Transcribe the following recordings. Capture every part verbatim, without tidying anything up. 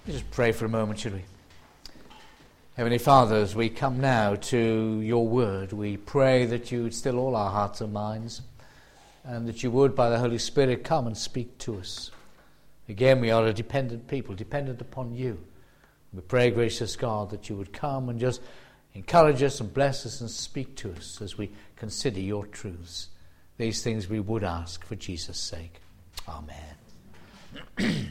Let's just pray for a moment, shall we? Heavenly Father, as we come now to your word, we pray that you would still all our hearts and minds, and that you would, by the Holy Spirit, come and speak to us. Again, we are a dependent people, dependent upon you. We pray, gracious God, that you would come and just encourage us and bless us and speak to us as we consider your truths. These things we would ask for Jesus' sake. Amen.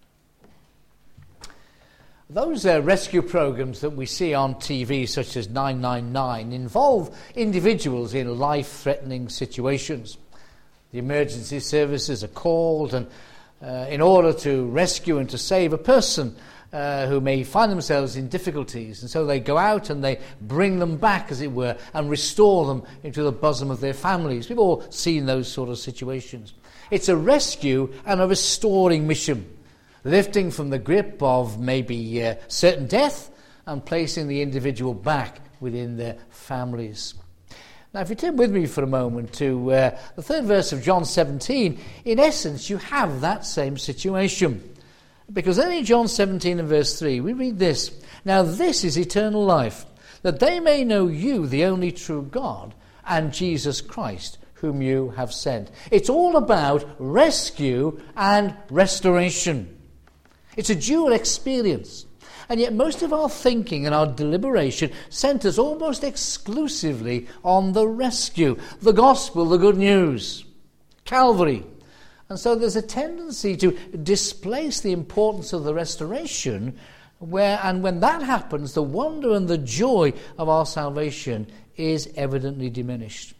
Those uh, rescue programs that we see on T V, such as nine nine nine, involve individuals in life-threatening situations. The emergency services are called and uh, in order to rescue and to save a person uh, who may find themselves in difficulties. And so they go out and they bring them back, as it were, and restore them into the bosom of their families. We've all seen those sort of situations. It's a rescue and a restoring mission, lifting from the grip of maybe uh, certain death and placing the individual back within their families. Now, if you turn with me for a moment to uh, the third verse of John seventeen, in essence, you have that same situation. Because then in John seventeen and verse three, we read this: "Now this is eternal life, that they may know you, the only true God, and Jesus Christ, whom you have sent." It's all about rescue and restoration. It's a dual experience. And yet most of our thinking and our deliberation centers almost exclusively on the rescue, the gospel, the good news, Calvary. And so there's a tendency to displace the importance of the restoration, where, and when that happens, the wonder and the joy of our salvation is evidently diminished.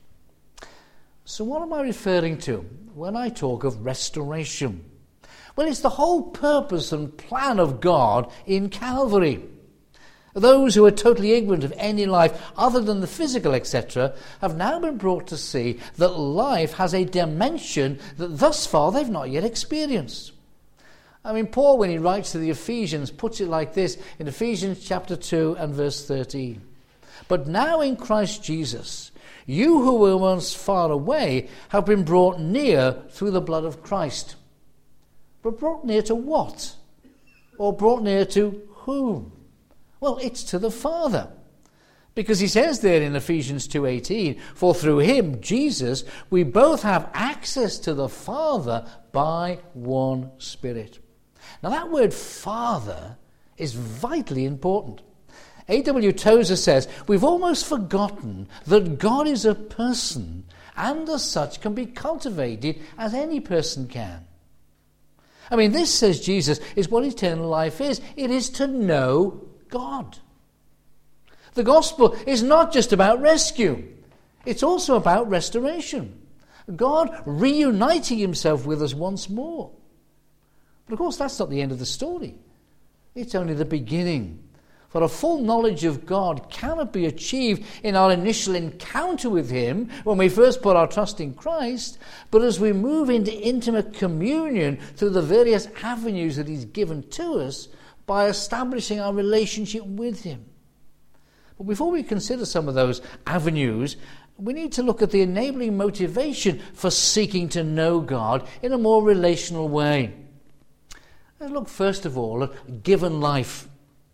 So what am I referring to when I talk of restoration? Well, it's the whole purpose and plan of God in Calvary. Those who are totally ignorant of any life other than the physical, et cetera, have now been brought to see that life has a dimension that thus far they've not yet experienced. I mean, Paul, when he writes to the Ephesians, puts it like this in Ephesians chapter two and verse thirteen. "But now in Christ Jesus, you who were once far away have been brought near through the blood of Christ." But brought near to what? Or brought near to whom? Well, it's to the Father. Because he says there in Ephesians two eighteen, "For through him, Jesus, we both have access to the Father by one Spirit." Now that word Father is vitally important. A W Tozer says, "We've almost forgotten that God is a person and as such can be cultivated as any person can." I mean, this, says Jesus, is what eternal life is. It is to know God. The gospel is not just about rescue. It's also about restoration. God reuniting himself with us once more. But of course, that's not the end of the story. It's only the beginning. For a full knowledge of God cannot be achieved in our initial encounter with him when we first put our trust in Christ, but as we move into intimate communion through the various avenues that he's given to us by establishing our relationship with him. But before we consider some of those avenues, we need to look at the enabling motivation for seeking to know God in a more relational way. Let's look first of all at given life.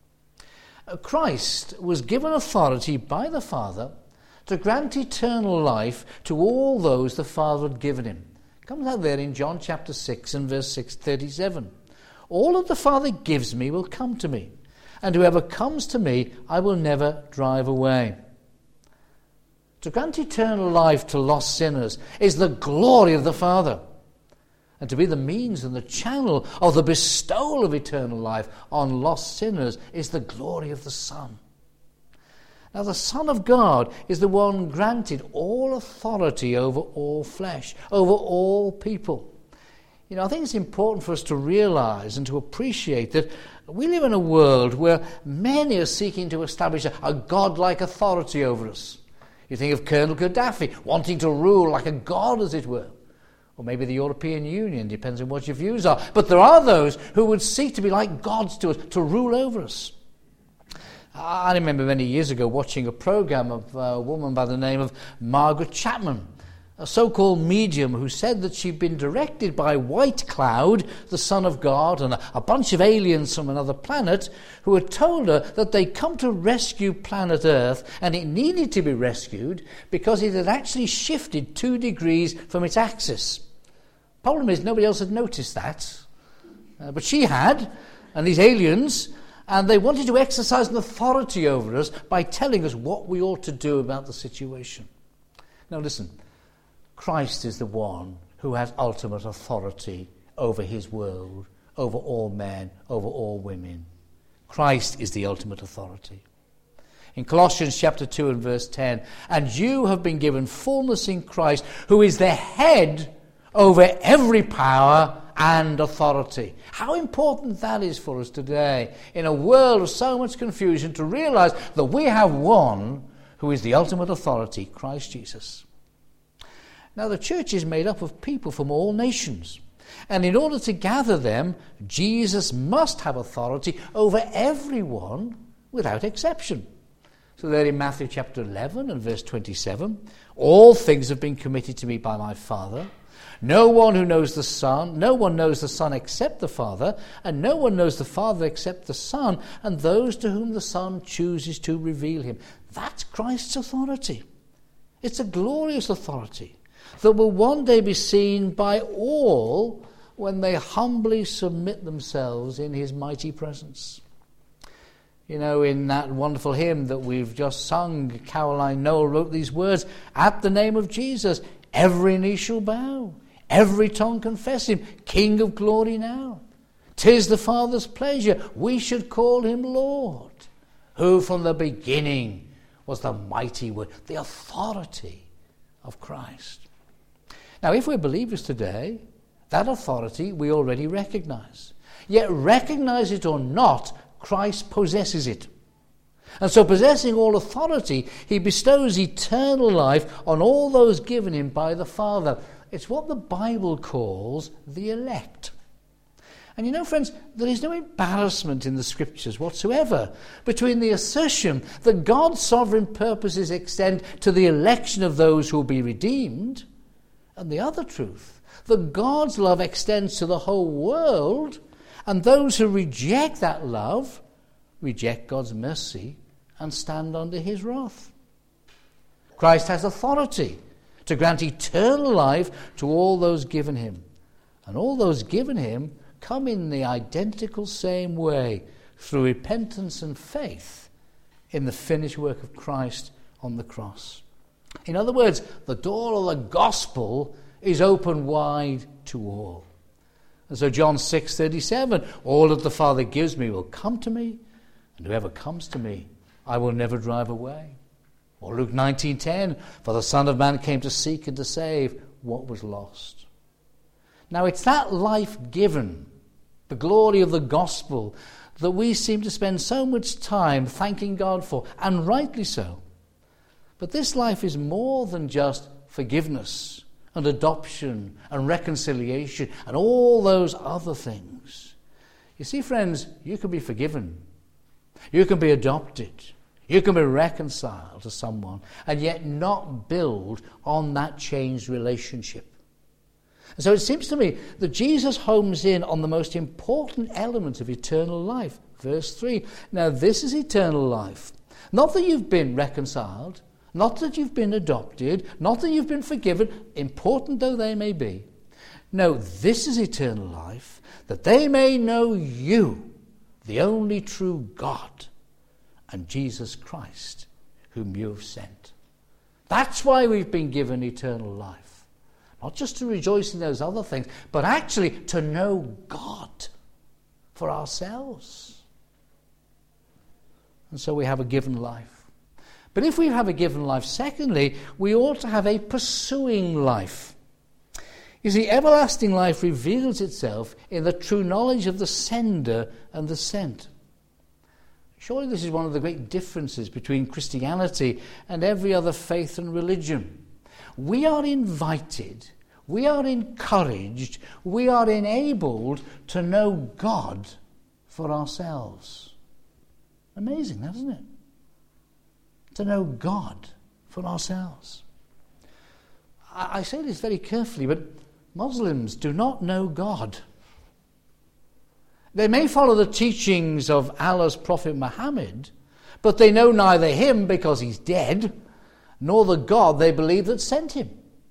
Christ was given authority by the Father to grant eternal life to all those the Father had given him. It comes out there in John chapter six and verse six thirty-seven. "All that the Father gives me will come to me, and whoever comes to me I will never drive away." To grant eternal life to lost sinners is the glory of the Father. And to be the means and the channel of the bestowal of eternal life on lost sinners is the glory of the Son. Now the Son of God is the one granted all authority over all flesh, over all people. You know, I think it's important for us to realize and to appreciate that we live in a world where many are seeking to establish a, a godlike authority over us. You think of Colonel Gaddafi wanting to rule like a god, as it were. Or maybe the European Union, depends on what your views are. But there are those who would seek to be like gods to us, to rule over us. I remember many years ago watching a program of a woman by the name of Margaret Chapman. a so-called medium who said that she'd been directed by White Cloud, the son of God, and a, a bunch of aliens from another planet who had told her that they'd come to rescue planet Earth, and it needed to be rescued because it had actually shifted two degrees from its axis. Problem is, nobody else had noticed that. Uh, but she had, and these aliens, and they wanted to exercise an authority over us by telling us what we ought to do about the situation. Now listen, Christ is the one who has ultimate authority over his world, over all men, over all women. Christ is the ultimate authority. In Colossians chapter two and verse ten, and you have been given fullness in Christ, who is the head over every power and authority. How important that is for us today, in a world of so much confusion, to realize that we have one who is the ultimate authority, Christ Jesus. Now, the church is made up of people from all nations. And in order to gather them, Jesus must have authority over everyone without exception. So there in Matthew chapter eleven and verse twenty-seven, all things have been committed to me by my Father. No one who knows the Son, no one knows the Son except the Father, and no one knows the Father except the Son, and those to whom the Son chooses to reveal him. That's Christ's authority. It's a glorious authority that will one day be seen by all when they humbly submit themselves in his mighty presence. You know, in that wonderful hymn that we've just sung, Caroline Noel wrote these words, at the name of Jesus, every knee shall bow, every tongue confess him, King of glory now. 'Tis the Father's pleasure we should call him Lord, who from the beginning was the mighty word, the authority of Christ. Now, if we're believers today, that authority we already recognize. Yet, recognize it or not, Christ possesses it. And so, possessing all authority, he bestows eternal life on all those given him by the Father. It's what the Bible calls the elect. And you know, friends, there is no embarrassment in the Scriptures whatsoever between the assertion that God's sovereign purposes extend to the election of those who will be redeemed, and the other truth, that God's love extends to the whole world, and those who reject that love reject God's mercy and stand under his wrath. Christ has authority to grant eternal life to all those given him. And all those given him come in the identical same way, through repentance and faith in the finished work of Christ on the cross. In other words, the door of the gospel is open wide to all. And so John six thirty-seven, all that the Father gives me will come to me, and whoever comes to me, I will never drive away. Or Luke nineteen ten, for the Son of Man came to seek and to save what was lost. Now it's that life given, the glory of the gospel, that we seem to spend so much time thanking God for, and rightly so. But this life is more than just forgiveness and adoption and reconciliation and all those other things. You see, friends, you can be forgiven. You can be adopted. You can be reconciled to someone and yet not build on that changed relationship. And so it seems to me that Jesus homes in on the most important element of eternal life. Verse three, now this is eternal life. Not that you've been reconciled, not that you've been adopted, not that you've been forgiven, important though they may be. No, this is eternal life, that they may know you, the only true God, and Jesus Christ, whom you have sent. That's why we've been given eternal life. Not just to rejoice in those other things, but actually to know God for ourselves. And so we have a given life. But if we have a given life, secondly, we ought to have a pursuing life. You see, everlasting life reveals itself in the true knowledge of the sender and the sent. Surely this is one of the great differences between Christianity and every other faith and religion. We are invited, we are encouraged, we are enabled to know God for ourselves. Amazing, isn't it? To know God for ourselves. I, I say this very carefully, but Muslims do not know God. They may follow the teachings of Allah's Prophet Muhammad, but they know neither him because he's dead, nor the God they believe that sent him.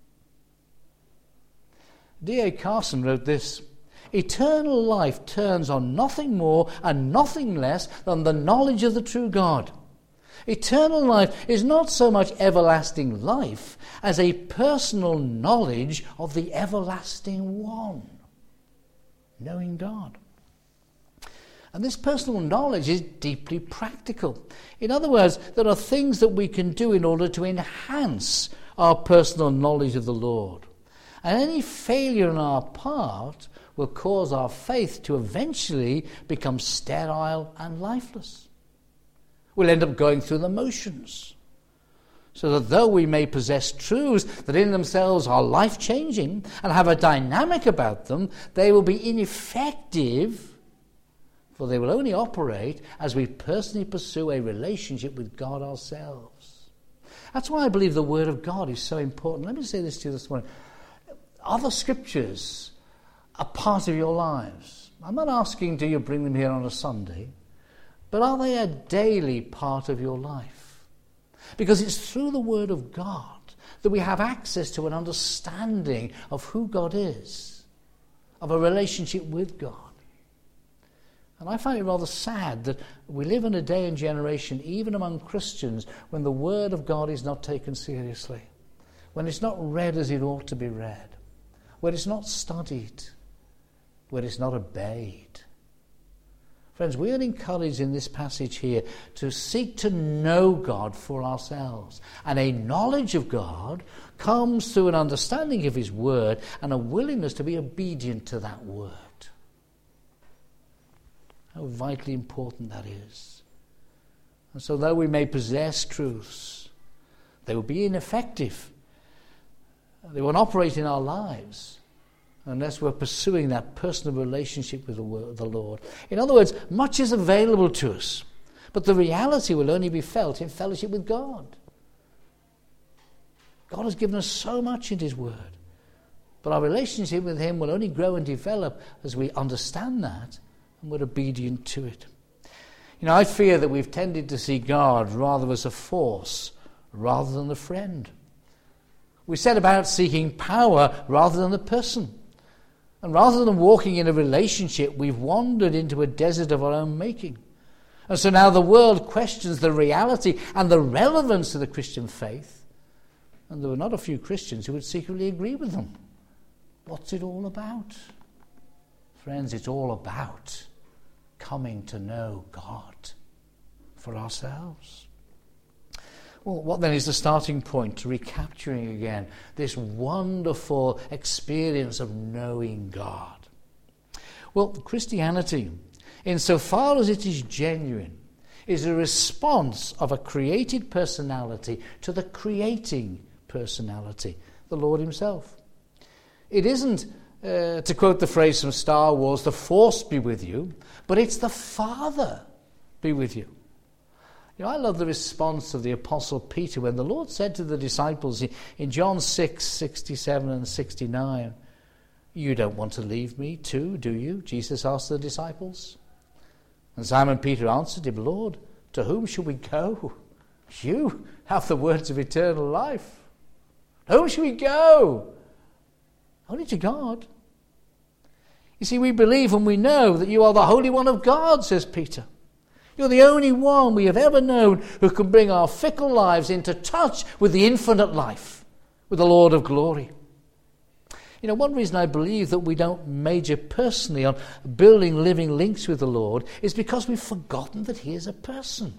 D A Carson wrote this: eternal life turns on nothing more and nothing less than the knowledge of the true God. Eternal life is not so much everlasting life as a personal knowledge of the everlasting one, knowing God. And this personal knowledge is deeply practical. In other words, there are things that we can do in order to enhance our personal knowledge of the Lord. And any failure on our part will cause our faith to eventually become sterile and lifeless. We'll end up going through the motions. So that though we may possess truths that in themselves are life-changing and have a dynamic about them, they will be ineffective, for they will only operate as we personally pursue a relationship with God ourselves. That's why I believe the Word of God is so important. Let me say this to you this morning. Are the Scriptures a part of your lives? I'm not asking do you bring them here on a Sunday, but are they a daily part of your life? Because it's through the Word of God that we have access to an understanding of who God is, of a relationship with God. And I find it rather sad that we live in a day and generation, even among Christians, when the Word of God is not taken seriously, when it's not read as it ought to be read, when it's not studied, when it's not obeyed. Friends, we are encouraged in this passage here to seek to know God for ourselves. And a knowledge of God comes through an understanding of His Word and a willingness to be obedient to that Word. How vitally important that is. And so though we may possess truths, they will be ineffective. They won't operate in our lives unless we're pursuing that personal relationship with the Lord. In other words, much is available to us, but the reality will only be felt in fellowship with God. God has given us so much in His Word, but our relationship with Him will only grow and develop as we understand that and we're obedient to it. You know, I fear that we've tended to see God rather as a force rather than a friend. We set about seeking power rather than the person. And rather than walking in a relationship, we've wandered into a desert of our own making. And so now the world questions the reality and the relevance of the Christian faith. And there were not a few Christians who would secretly agree with them. What's it all about? Friends, it's all about coming to know God for ourselves. Well, what then is the starting point to recapturing again this wonderful experience of knowing God? Well, Christianity, insofar as it is genuine, is a response of a created personality to the creating personality, the Lord Himself. It isn't, uh, to quote the phrase from Star Wars, the Force be with you, but it's the Father be with you. You know, I love the response of the Apostle Peter when the Lord said to the disciples in John six, sixty-seven and sixty-nine, "You don't want to leave me too, do you?" Jesus asked the disciples. And Simon Peter answered him, "Lord, to whom shall we go? You have the words of eternal life. To whom shall we go? Only to God." You see, we believe and we know that you are the Holy One of God, says Peter. You're the only one we have ever known who can bring our fickle lives into touch with the infinite life, with the Lord of glory. You know, one reason I believe that we don't major personally on building living links with the Lord is because we've forgotten that He is a person.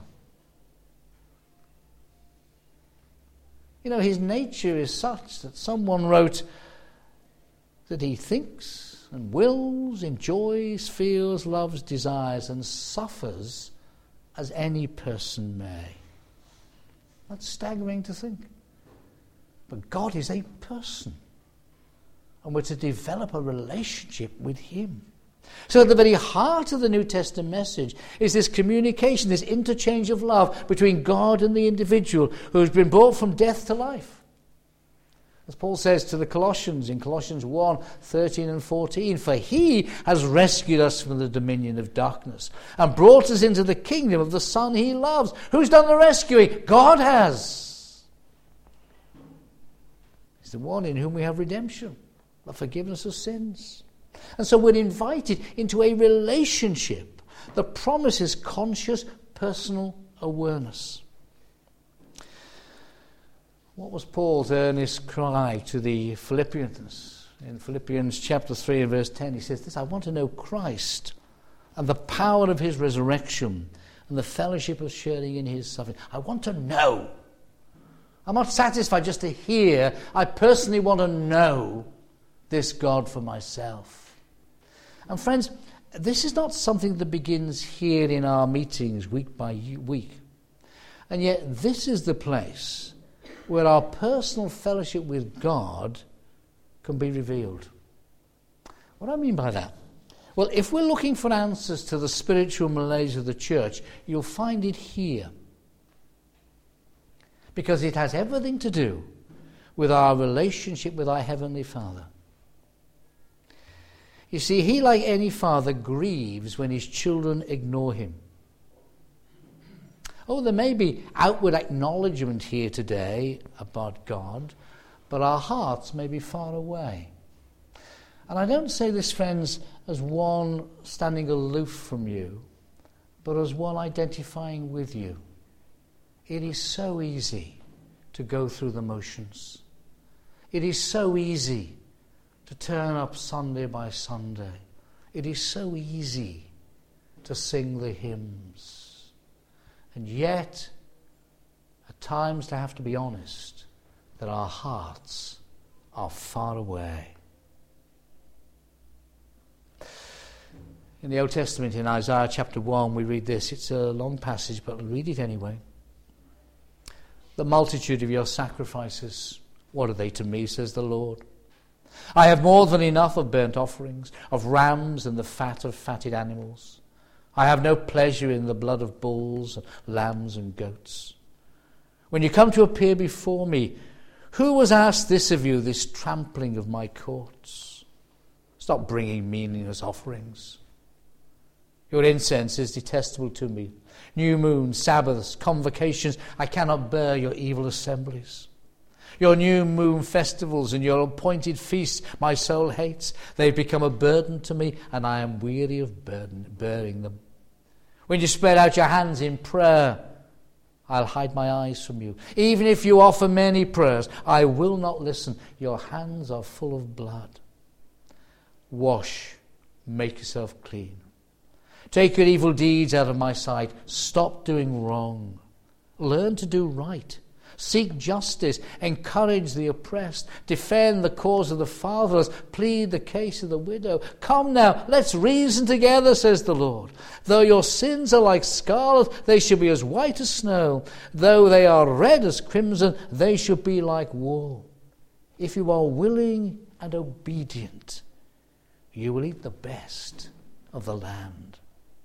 You know, His nature is such that someone wrote that He thinks and wills, enjoys, feels, loves, desires, and suffers as any person may. That's staggering to think. But God is a person, and we're to develop a relationship with Him. So at the very heart of the New Testament message is this communication, this interchange of love between God and the individual who has been brought from death to life. As Paul says to the Colossians in Colossians one, thirteen and fourteen, for he has rescued us from the dominion of darkness and brought us into the kingdom of the Son he loves. Who's done the rescuing? God has. He's the one in whom we have redemption, the forgiveness of sins. And so we're invited into a relationship that promises conscious personal awareness. What was Paul's earnest cry to the Philippians? In Philippians chapter three and verse ten, he says this, I want to know Christ and the power of his resurrection and the fellowship of sharing in his suffering. I want to know. I'm not satisfied just to hear. I personally want to know this God for myself. And friends, this is not something that begins here in our meetings week by week. And yet this is the place where our personal fellowship with God can be revealed. What do I mean by that? Well, if we're looking for answers to the spiritual malaise of the church, you'll find it here. Because it has everything to do with our relationship with our Heavenly Father. You see, he, like any father, grieves when his children ignore him. Oh, there may be outward acknowledgement here today about God, but our hearts may be far away. And I don't say this, friends, as one standing aloof from you, but as one identifying with you. It is so easy to go through the motions. It is so easy to turn up Sunday by Sunday. It is so easy to sing the hymns. And yet, at times to have to be honest, that our hearts are far away. In the Old Testament, in Isaiah chapter one, we read this. It's a long passage, but I'll read it anyway. The multitude of your sacrifices, what are they to me, says the Lord? I have more than enough of burnt offerings, of rams and the fat of fatted animals. I have no pleasure in the blood of bulls, lambs and goats. When you come to appear before me, who has asked this of you, this trampling of my courts? Stop bringing meaningless offerings. Your incense is detestable to me. New moons, Sabbaths, convocations, I cannot bear your evil assemblies. Your new moon festivals and your appointed feasts my soul hates. They've become a burden to me, and I am weary of burden, bearing them. When you spread out your hands in prayer, I'll hide my eyes from you. Even if you offer many prayers, I will not listen. Your hands are full of blood. Wash, make yourself clean. Take your evil deeds out of my sight. Stop doing wrong. Learn to do right. Seek justice, encourage the oppressed, defend the cause of the fatherless, plead the case of the widow. Come now, let's reason together, says the Lord. Though your sins are like scarlet, they shall be as white as snow. Though they are red as crimson, they shall be like wool. If you are willing and obedient, you will eat the best of the land.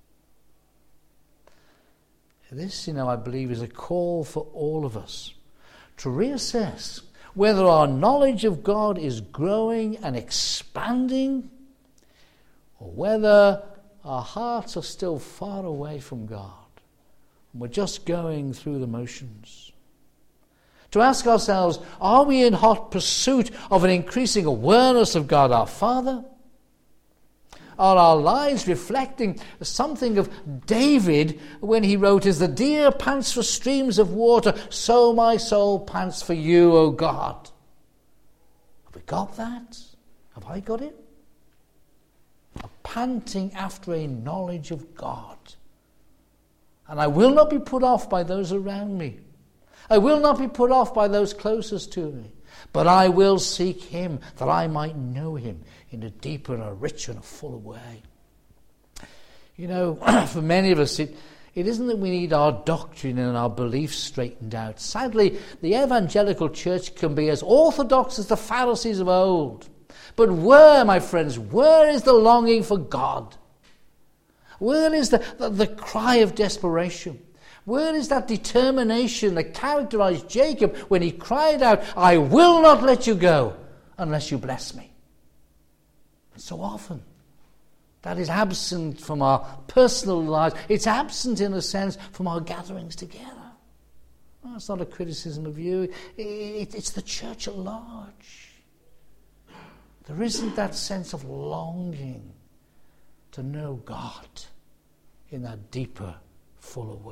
This, you know, I believe is a call for all of us to reassess whether our knowledge of God is growing and expanding, or whether our hearts are still far away from God and we're just going through the motions. To ask ourselves, are we in hot pursuit of an increasing awareness of God our Father? Are our lives reflecting something of David when he wrote, as the deer pants for streams of water, so my soul pants for you, O God? Have we got that? Have I got it? A panting after a knowledge of God. And I will not be put off by those around me. I will not be put off by those closest to me. But I will seek him that I might know him in a deeper and a richer and a fuller way. You know, for many of us, it, it isn't that we need our doctrine and our beliefs straightened out. Sadly, the evangelical church can be as orthodox as the Pharisees of old. But where, my friends, where is the longing for God? Where is the, the, the cry of desperation? Where is that determination that characterized Jacob when he cried out, I will not let you go unless you bless me? So often, that is absent from our personal lives. It's absent, in a sense, from our gatherings together. Well, it's not a criticism of you. It, it's the church at large. There isn't that sense of longing to know God in that deeper, fuller way.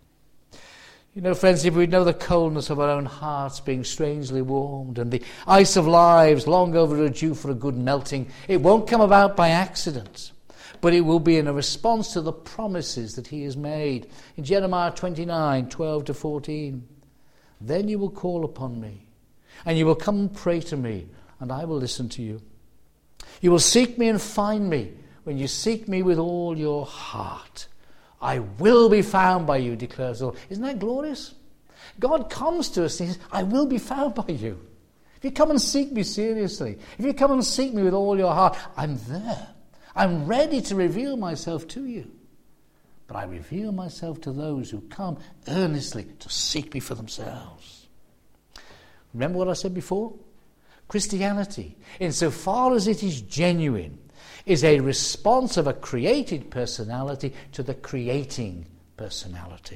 You know, friends, if we know the coldness of our own hearts being strangely warmed and the ice of lives long overdue for a good melting, it won't come about by accident, but it will be in a response to the promises that he has made. In Jeremiah twenty-nine, twelve to fourteen, then you will call upon me, and you will come and pray to me, and I will listen to you. You will seek me and find me when you seek me with all your heart. I will be found by you, declares the Lord. Isn't that glorious? God comes to us and he says, I will be found by you. If you come and seek me seriously, if you come and seek me with all your heart, I'm there. I'm ready to reveal myself to you. But I reveal myself to those who come earnestly to seek me for themselves. Remember what I said before? Christianity, insofar as it is genuine, is a response of a created personality to the creating personality.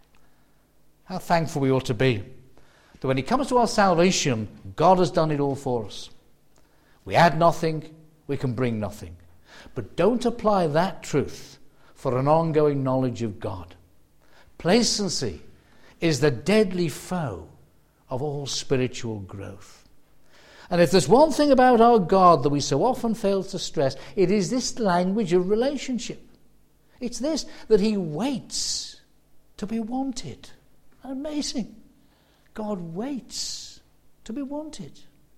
How thankful we ought to be that when it comes to our salvation, God has done it all for us. We add nothing, we can bring nothing. But don't apply that truth for an ongoing knowledge of God. Placency is the deadly foe of all spiritual growth. And if there's one thing about our God that we so often fail to stress, it is this language of relationship. It's this, that he waits to be wanted. Amazing. God waits to be wanted.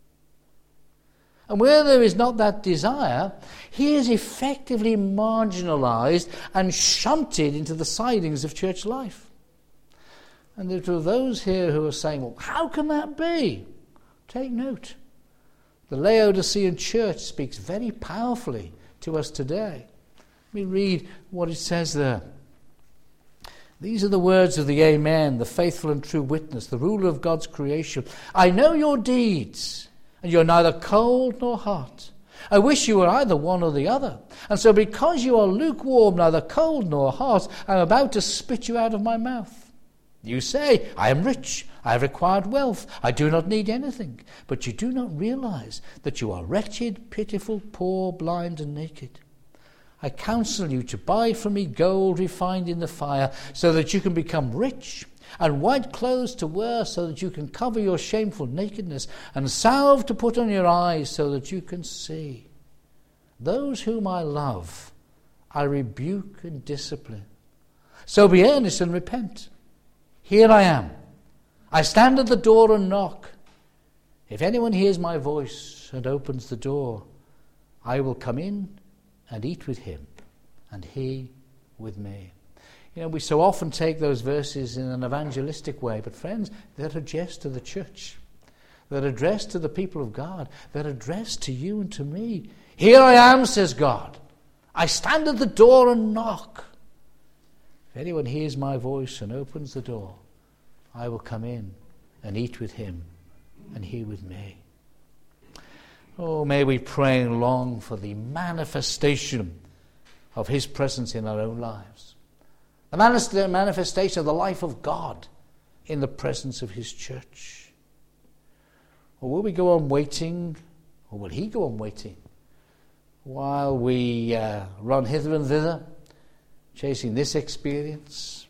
And where there is not that desire, he is effectively marginalized and shunted into the sidings of church life. And there are those here who are saying, well, how can that be? Take note. The Laodicean church speaks very powerfully to us today. Let me read what it says there. These are the words of the Amen, the faithful and true witness, the ruler of God's creation. I know your deeds, and you're neither cold nor hot. I wish you were either one or the other. And so because you are lukewarm, neither cold nor hot, I'm about to spit you out of my mouth. You say, I am rich, I have acquired wealth, I do not need anything. But you do not realize that you are wretched, pitiful, poor, blind, and naked. I counsel you to buy from me gold refined in the fire, so that you can become rich, and white clothes to wear, so that you can cover your shameful nakedness, and salve to put on your eyes, so that you can see. Those whom I love, I rebuke and discipline. So be earnest and repent. Here I am. I stand at the door and knock. If anyone hears my voice and opens the door, I will come in and eat with him, and he with me. You know, we so often take those verses in an evangelistic way, but friends, they're addressed to the church. They're addressed to the people of God. They're addressed to you and to me. Here I am, says God. I stand at the door and knock. If anyone hears my voice and opens the door, I will come in and eat with him, and he with me. Oh, may we pray and long for the manifestation of his presence in our own lives. The manifestation of the life of God in the presence of his church. Or will we go on waiting, or will he go on waiting, while we uh, run hither and thither, chasing this experience,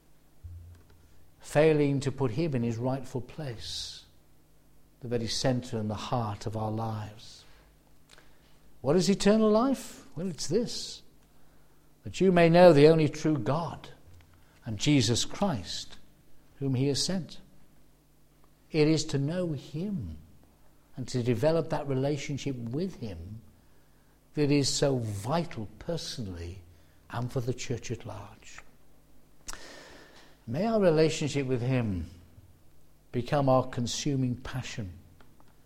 failing to put him in his rightful place, the very center and the heart of our lives. What is eternal life? Well, it's this, that you may know the only true God and Jesus Christ, whom he has sent. It is to know him and to develop that relationship with him that is so vital personally and for the church at large. May our relationship with him become our consuming passion,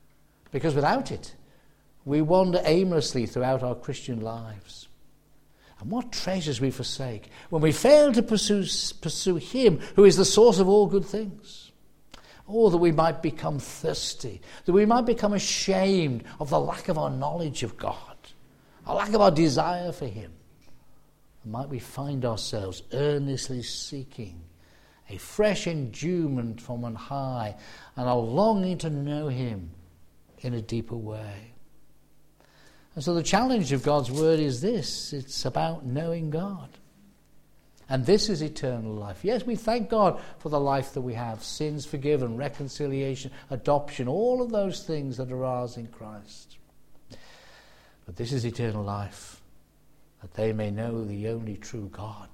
because without it, we wander aimlessly throughout our Christian lives. And what treasures we forsake when we fail to pursue, pursue him who is the source of all good things. Oh, that we might become thirsty, that we might become ashamed of the lack of our knowledge of God, a lack of our desire for him. And might we find ourselves earnestly seeking a fresh endowment from on high and a longing to know him in a deeper way. And so the challenge of God's word is this: it's about knowing God. And this is eternal life. Yes, we thank God for the life that we have, sins forgiven, reconciliation, adoption, all of those things that are ours in Christ. But this is eternal life, that they may know the only true God.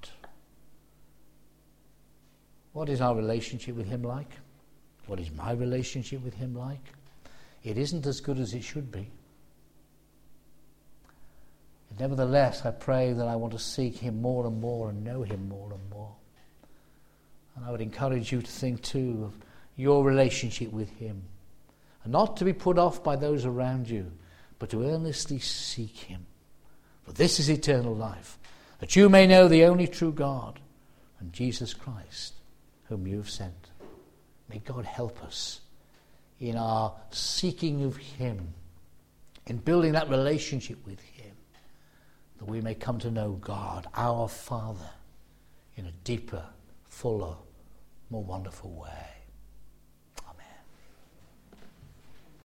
What is our relationship with him like? What is my relationship with him like? It isn't as good as it should be. Nevertheless, I pray that I want to seek him more and more and know him more and more. And I would encourage you to think too of your relationship with him, and not to be put off by those around you, but to earnestly seek him. For this is eternal life, that you may know the only true God and Jesus Christ, whom you have sent. May God help us in our seeking of him, in building that relationship with him, that we may come to know God, our Father, in a deeper, fuller, more wonderful way.